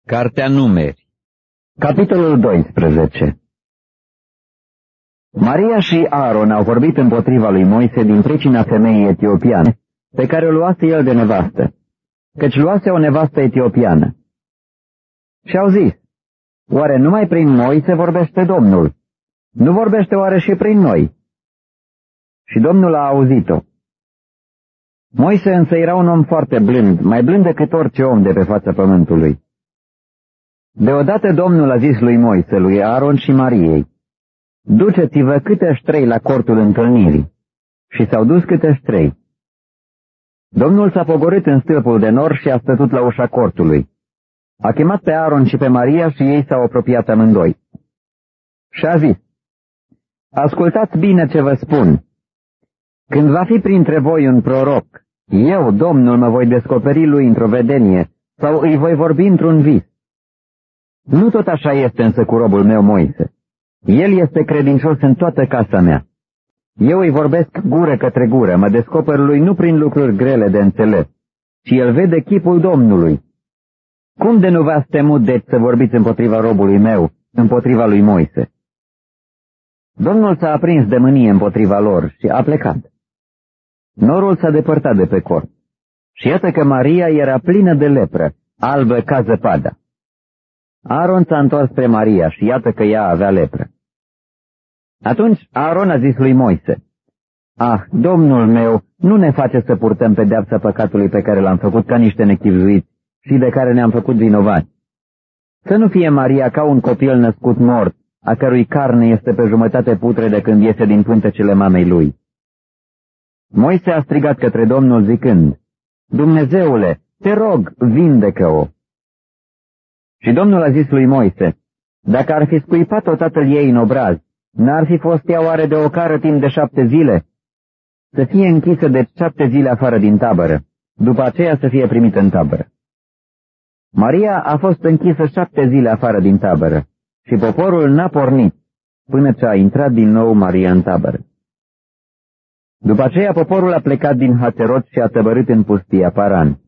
Cartea Numeri, capitolul 12. Maria și Aaron au vorbit împotriva lui Moise din pricina femeii etiopiane, pe care o luase el de nevastă, căci luase o nevastă etiopiană. Și au zis, oare numai prin Moise vorbește Domnul? Nu vorbește oare și prin noi? Și Domnul a auzit-o. Moise însă era un om foarte blând, mai blând decât orice om de pe fața pământului. Deodată Domnul a zis lui Moise, lui Aaron și Mariei, duceți-vă câteși trei la cortul întâlnirii. Și s-au dus câteși trei. Domnul s-a pogorât în stâlpul de nor și a stătut la ușa cortului. A chemat pe Aaron și pe Maria și ei s-au apropiat amândoi. Și a zis, ascultați bine ce vă spun. Când va fi printre voi un proroc, eu, Domnul, mă voi descoperi lui într-o vedenie sau îi voi vorbi într-un vis. Nu tot așa este însă cu robul meu Moise. El este credincios în toată casa mea. Eu îi vorbesc gură către gură, mă descoper lui nu prin lucruri grele de înțeles, ci el vede chipul Domnului. Cum de nu v-ați temut deci să vorbiți împotriva robului meu, împotriva lui Moise? Domnul s-a aprins de mânie împotriva lor și a plecat. Norul s-a depărtat de pe cort și iată că Maria era plină de lepră, albă ca zăpada. Aaron s-a întors spre Maria și iată că ea avea lepră. Atunci Aaron a zis lui Moise, Domnul meu, nu ne face să purtăm pedeapsa păcatului pe care l-am făcut ca niște nechibzuiți și de care ne-am făcut vinovați. Să nu fie Maria ca un copil născut mort, a cărui carne este pe jumătate putrede când iese din pântecele mamei lui. Moise a strigat către Domnul zicând, Dumnezeule, te rog, vindecă-o. Și Domnul a zis lui Moise, dacă ar fi scuipat-o tatăl ei în obraz, n-ar fi fost ea oare de ocară timp de 7 zile? Să fie închisă de 7 zile afară din tabără, după aceea să fie primită în tabără. Maria a fost închisă 7 zile afară din tabără și poporul n-a pornit până ce a intrat din nou Maria în tabără. După aceea poporul a plecat din Hațerot și a tăbărât în pustia Paran.